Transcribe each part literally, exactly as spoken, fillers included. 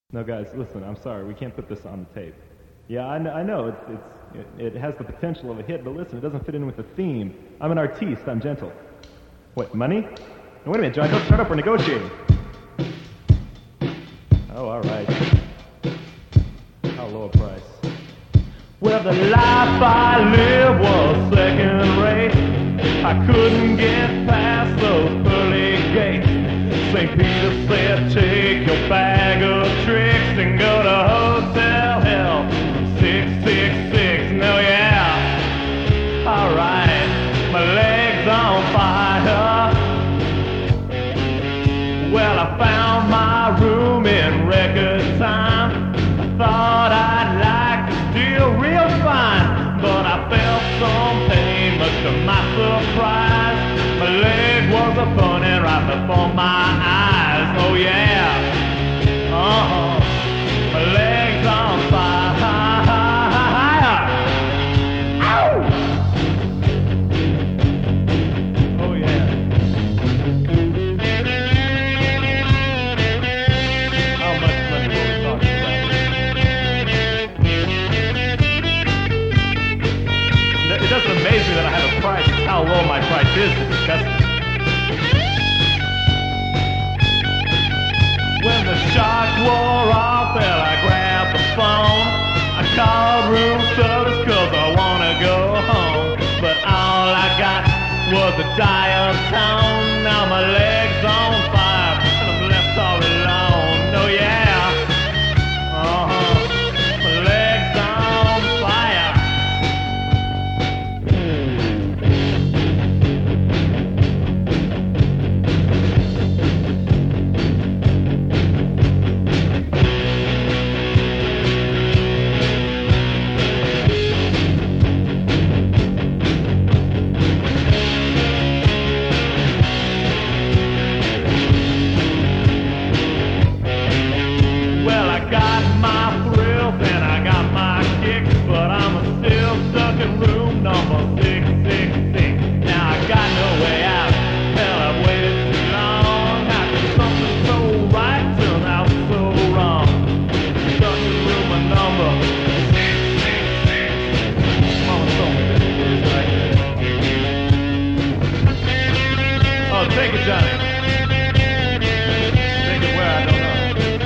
No, guys, listen, I'm sorry. We can't put this on the tape. Yeah, I know, I know it's, it's, it, it has the potential of a hit, but listen, it doesn't fit in with the theme. I'm an artiste. I'm gentle. What, money? No, wait a minute, John. Don't start up. We're negotiating. Oh, all right. How low a price? Well, the life I lived was second rate. I couldn't get past those pearly gates. Saint Peter said, take your bag of tricks and go to Hotel Hell six six six. No, yeah. All right. My leg's on fire. Well, I found my room in record time. I thought I'd like to steal real fine, but I felt some pain, much to my surprise. My leg was a burning right before my eyes. Oh yeah, uh-huh. My leg's on fire. Ow! Oh yeah. How much money were we talking about? It doesn't amaze me that I have a price. It's how low my price is to discuss it. When the shock wore off, well, I grabbed the phone. I called room service cause I wanna go home. But all I got was a dial tone. Now my leg's on fire and I'm left all alone. Oh yeah, uh-huh. My leg's on fire. Take it, Johnny. Take it where I don't know.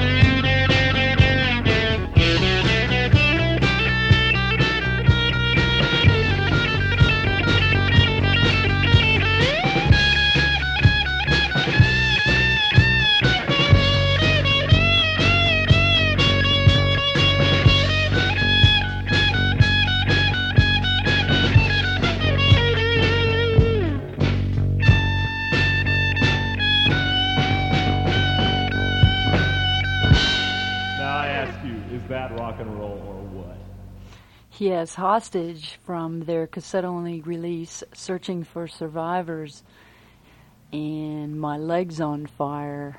Is that rock and roll or what? Yes, Hostage from their cassette-only release, Searching for Survivors, and My Leg's on Fire.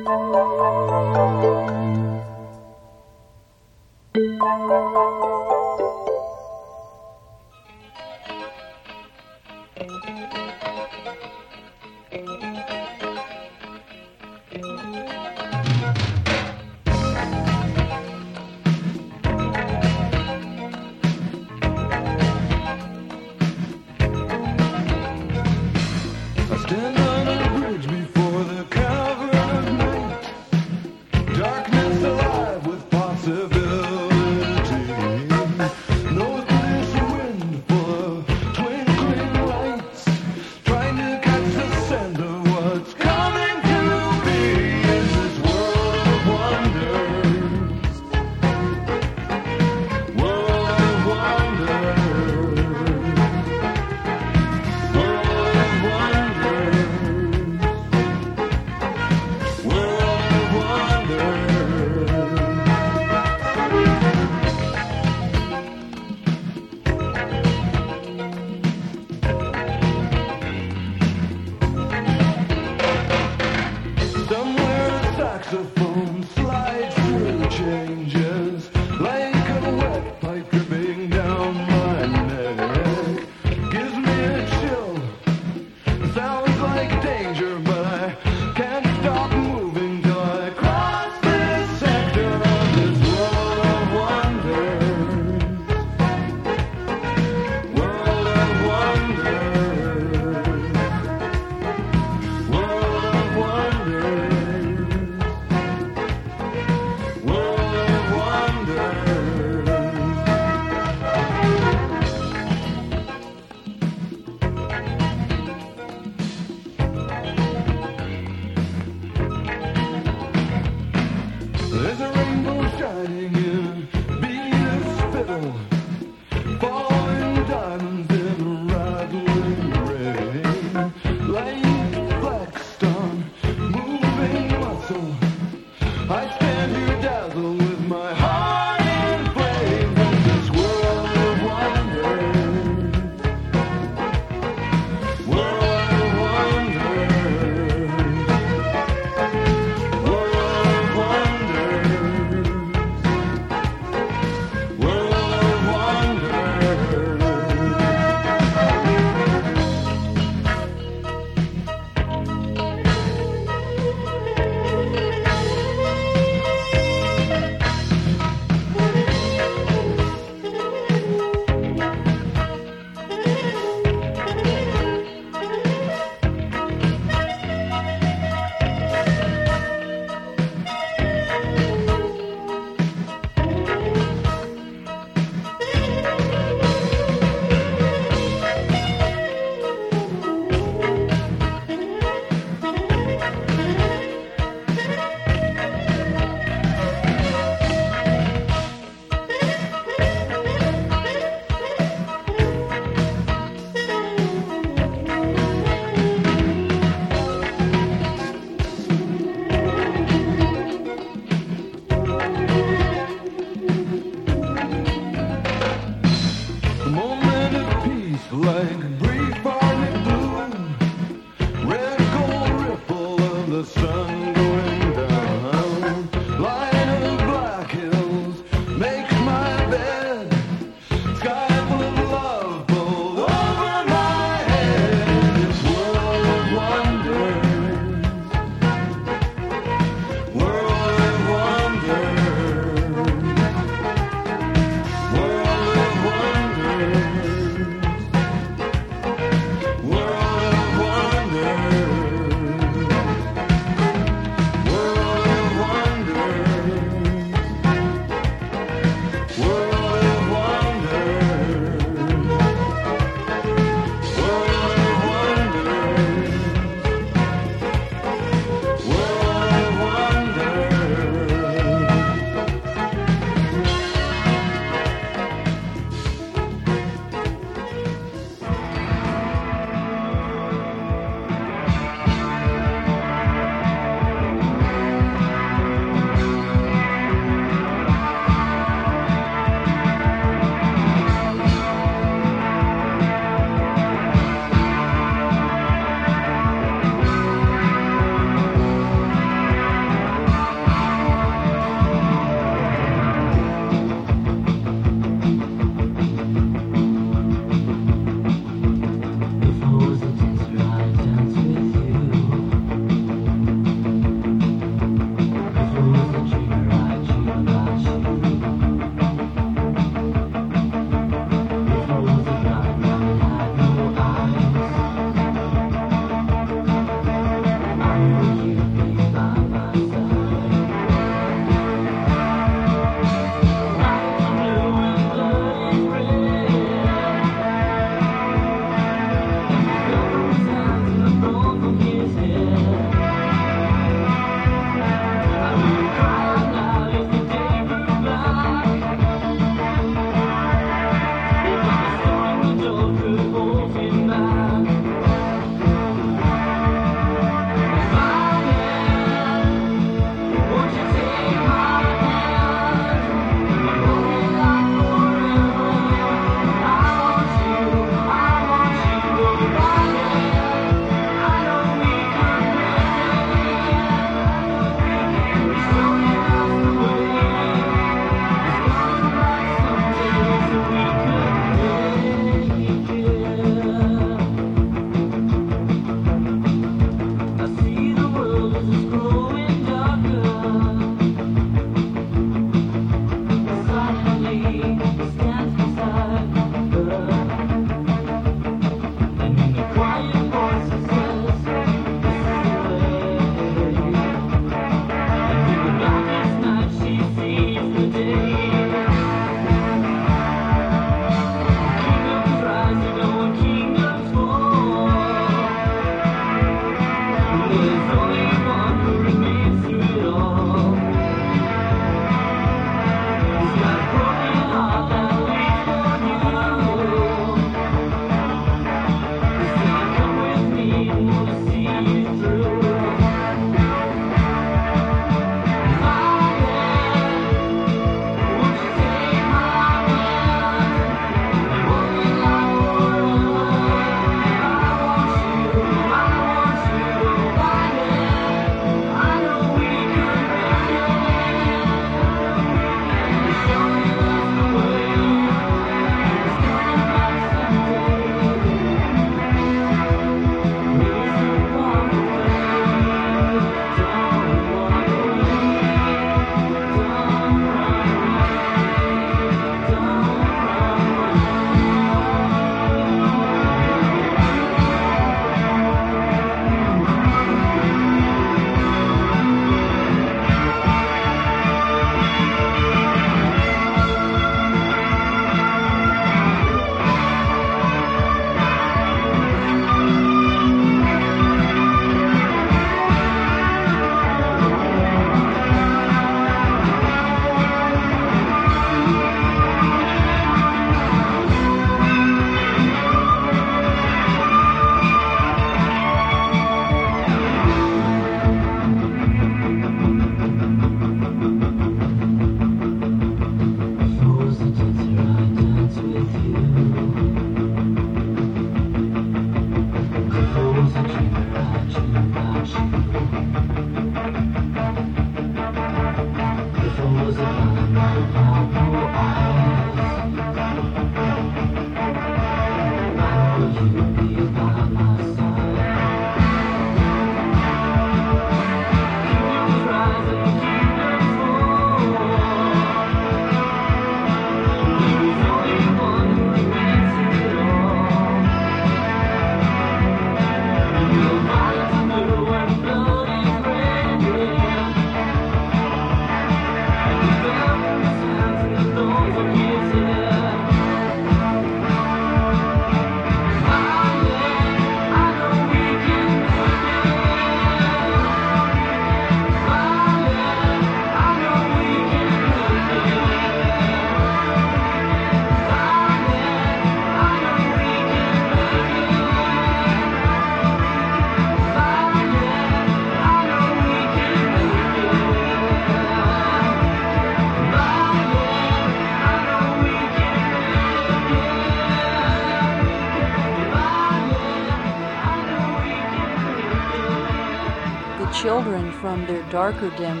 Children from their Darker demo,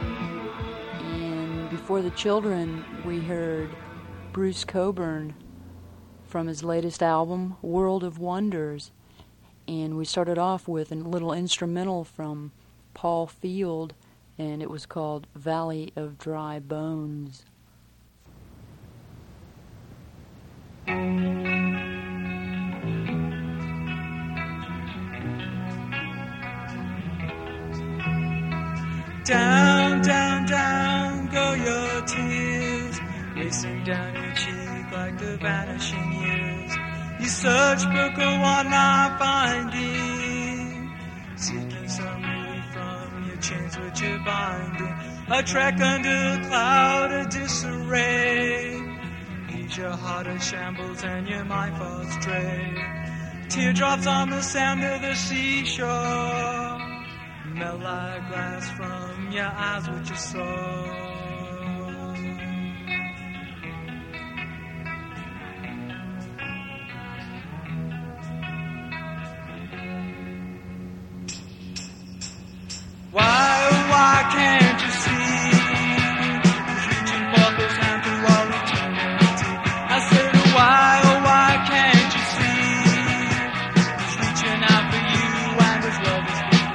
and before the Children we heard Bruce Cockburn from his latest album World of Wonders, and we started off with a little instrumental from Paul Field, and it was called Valley of Dry Bones. Down, down, down go your tears, racing down your cheek like the vanishing years. You search but go on not finding, seeking some relief from your chains which you're binding. A trek under a cloud of disarray, leaves your heart in shambles and your mind falls stray. Teardrops on the sand of the seashore, melt like glass from your eyes with your soul. Why, oh, why can't you see? He's reaching forth his hand through all eternity. I said, oh, why, oh, why can't you see? He's reaching out for you and his love is for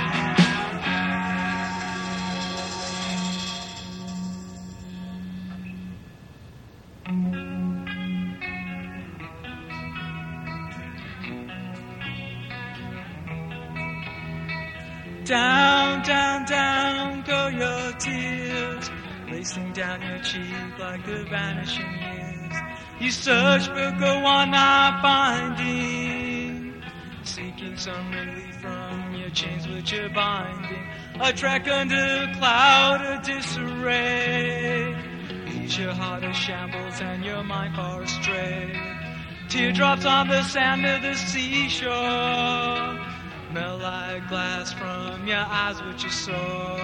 Down, down, down go your tears, racing down your cheek like the vanishing years. You search but go on not finding, seeking some relief from your chains which you're binding. A trek under a cloud of disarray, leaves your heart a shambles and your mind far astray. Teardrops on the sand of the seashore, melt like glass from your eyes with your soul.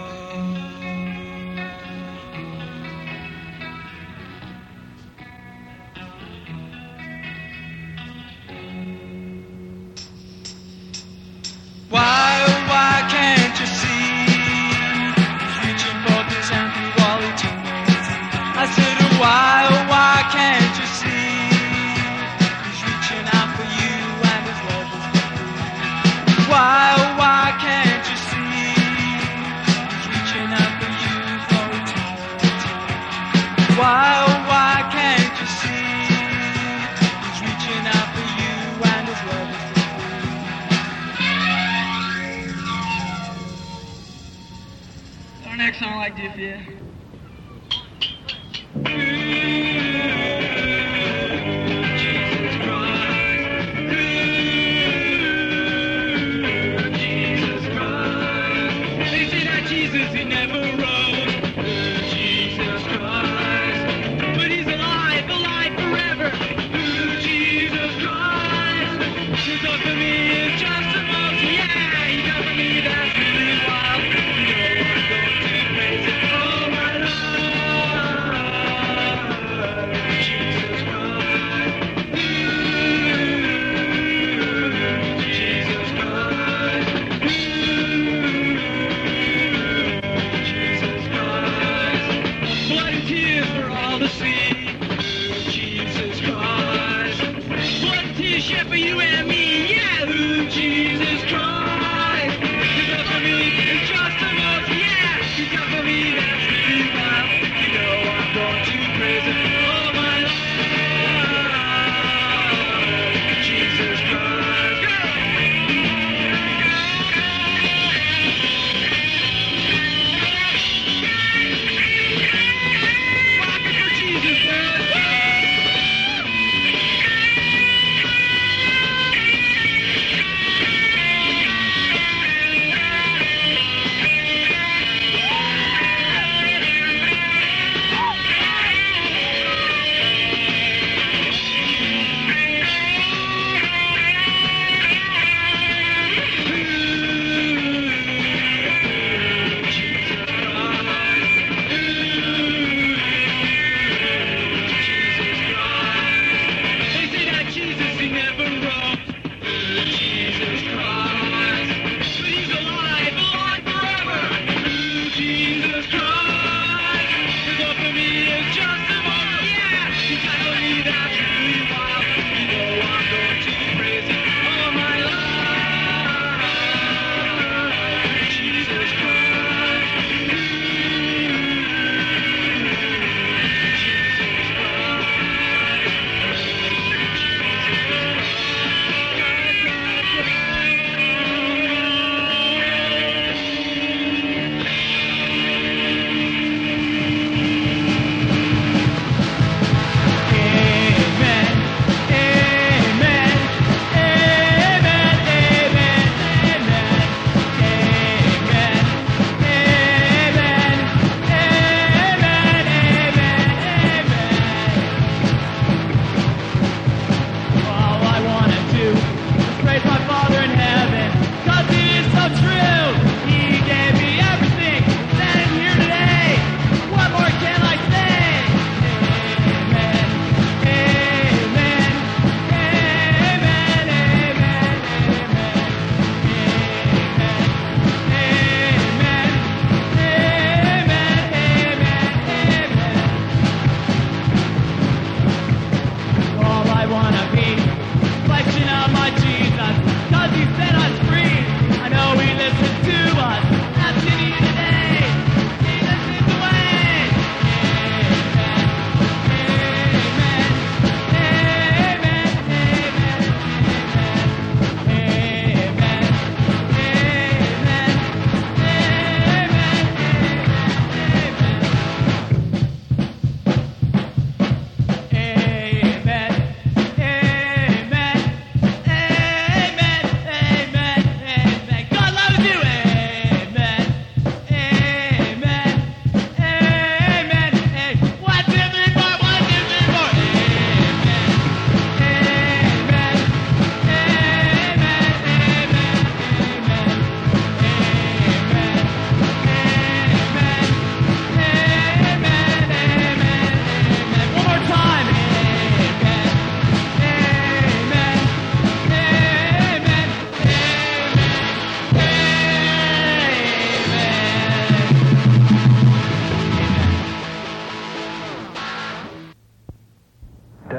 Why, oh, why can't you see? He's reaching forth his hand through all eternity. I said, oh, why, oh, why can't you see? He's reaching out for you and his love is for free. Why, oh, why can't you see? He's reaching out for you for eternity. Why, oh, why can't you see? He's reaching out for you and his love is for free. Our next song I like to do for you.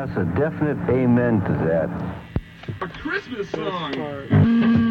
Yes, a definite amen to that. A Christmas song.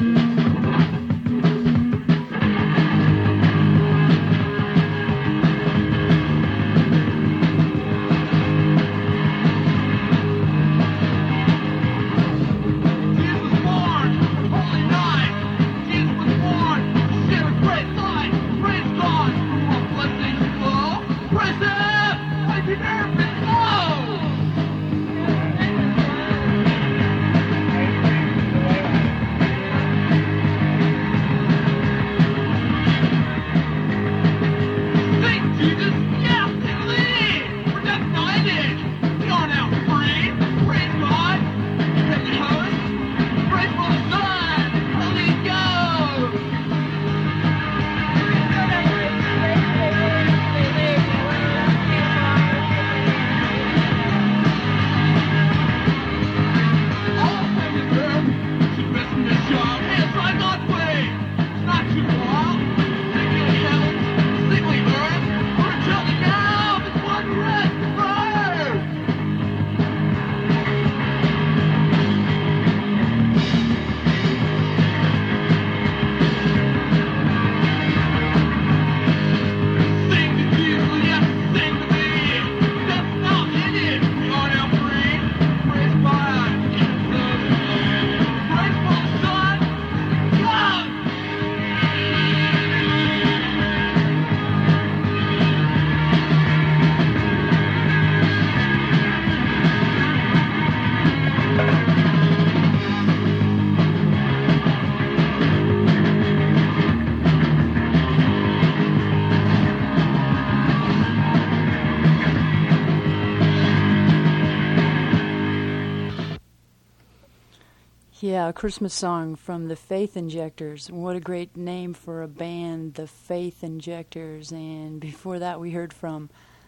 Yeah, a Christmas song from the Faith Injectors. What a great name for a band, the Faith Injectors. And before that we heard from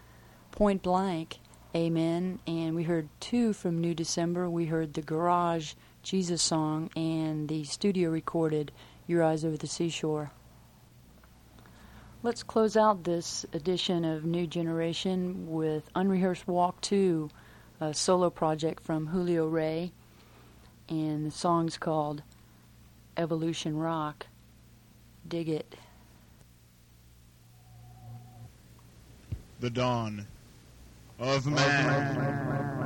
Point Blank, Amen. And we heard two from New December. We heard the Garage Jesus song and the studio recorded Your Eyes Over the Seashore. Let's close out this edition of New Generation with Unrehearsed Walk two, a solo project from Julio Rey. And the song's called Evolution Rock. Dig it. The dawn of man.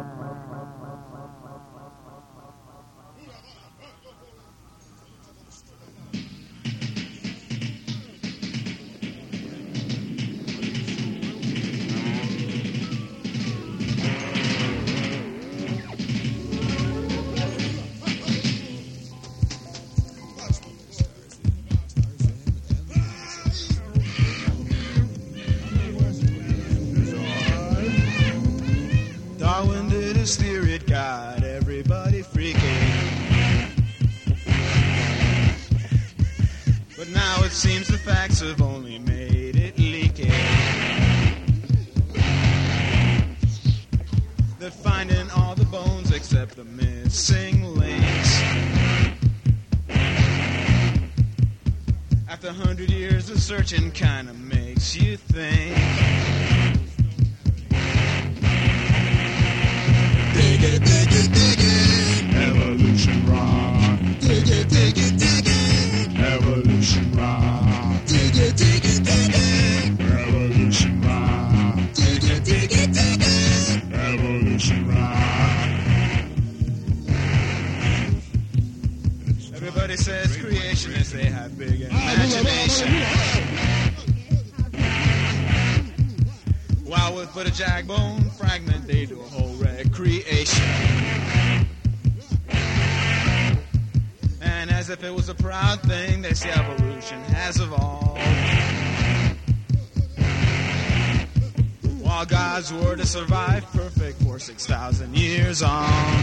Darwin did his theory, it got everybody freaking. But now it seems the facts have only made it leaky. They're finding all the bones except the missing links. After a hundred years of searching, kinda makes you think. Dig it, dig it, dig it. Evolution rock. Dig it, dig it, dig it. Evolution rock. Dig it, dig it, dig it. Evolution rock. Dig it, dig it, dig it. Evolution rock. Everybody says creationists, they have big imagination. While with but a jagbone fragment, they do a whole recreation. And as if it was a proud thing, they say evolution has evolved. While God's word has survived perfect for six thousand years on.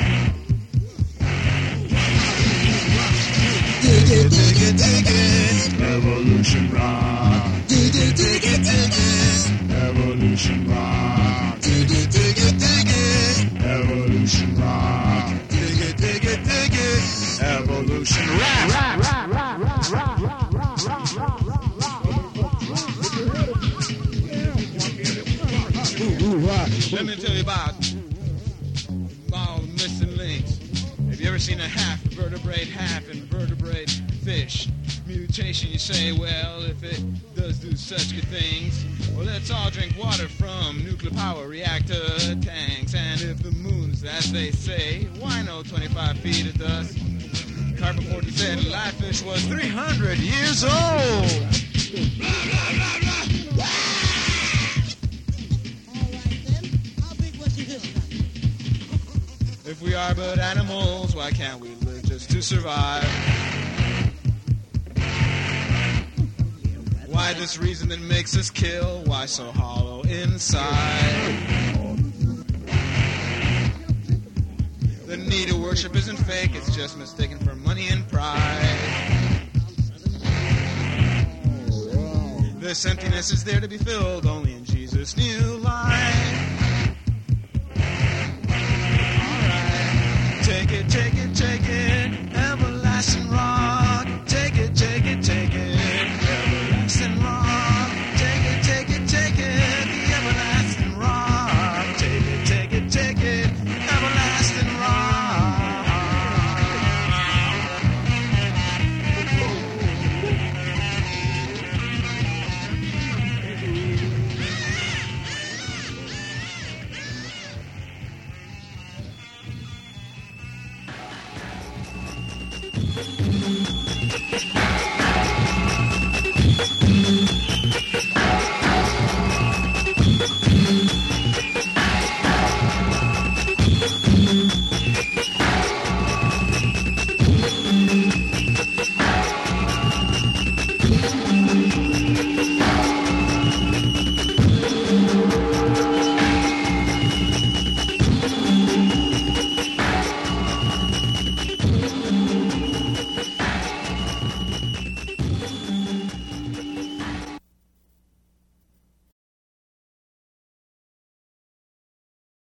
Dig it, dig it, dig it. Evolution rock. Dig it, dig it, dig it. Evolution rock. Dig it, dig it, dig it. Evolution rock. Dig it, dig it, dig it. Evolution rock. Rock, rock, rock, rock, rock, rock, rock, rock, rock, rock. Let me tell you about never seen a half vertebrate, half invertebrate fish. Mutation, you say, well, if it does do such good things, well, let's all drink water from nuclear power reactor tanks. And if the moon's, as they say, why no twenty-five feet of dust? Carbon forty said live fish was three hundred years old. Blah, blah, blah, blah. Wah! All right then, how big was he this time? If we are but animals, why can't we live just to survive? Why this reason that makes us kill? Why so hollow inside? The need to worship isn't fake, it's just mistaken for money and pride. This emptiness is there to be filled only in Jesus' new life.